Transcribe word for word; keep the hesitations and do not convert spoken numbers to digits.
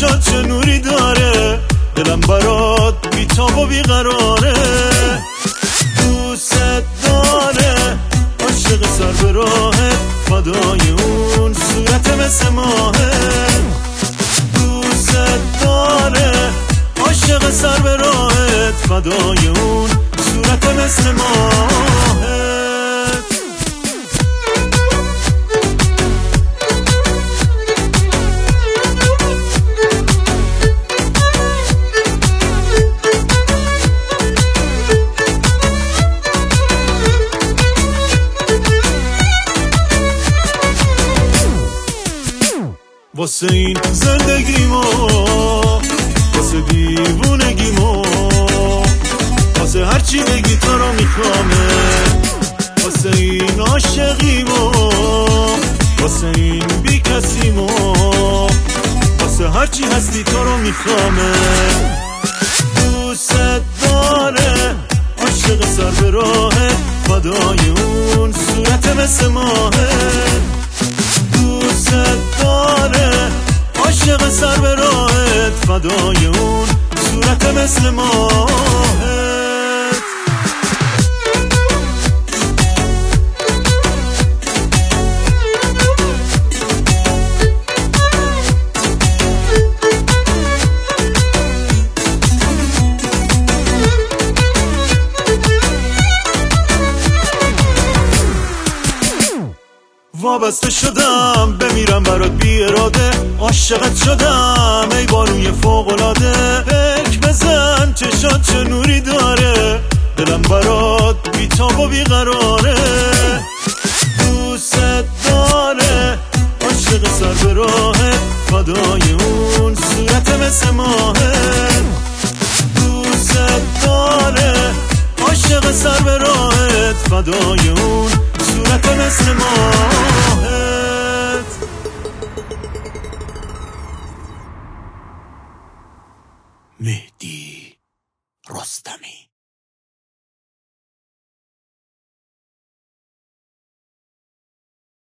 چشات چه نوری داره، دلم برات بیتاب و بیقراره. دوست داره عاشق سر به راهت، فدای اون صورت مثل ماهه. دوست داره عاشق سر به راهت، فدای اون صورت مثل ماهه. واسه این زندگیمو، واسه دیوونگیمو، واسه هرچی بگی تو رو میخوامه. واسه این عاشقیمو، واسه این بی کسیمو، واسه هرچی هستی تو رو میخوامه. دوست داره عاشق سر به راهت، فدای اون صورت مثل ماهه. دوست داره عاشق سر به راهت، فدای اون صورت مثل ماهت. وابسته شدم بمیرم برات بی اراده، عاشقت شدم ای بانوی فوق‌العاده. فکر بزن چشات چه نوری داره، دلم برات بیتاب و بیقراره. دوست داره عاشق سر به راهت، فدای اون صورت مثل ماهه. دوست داره عاشق سر به راهت، فدای اون صورت مثل ماهه.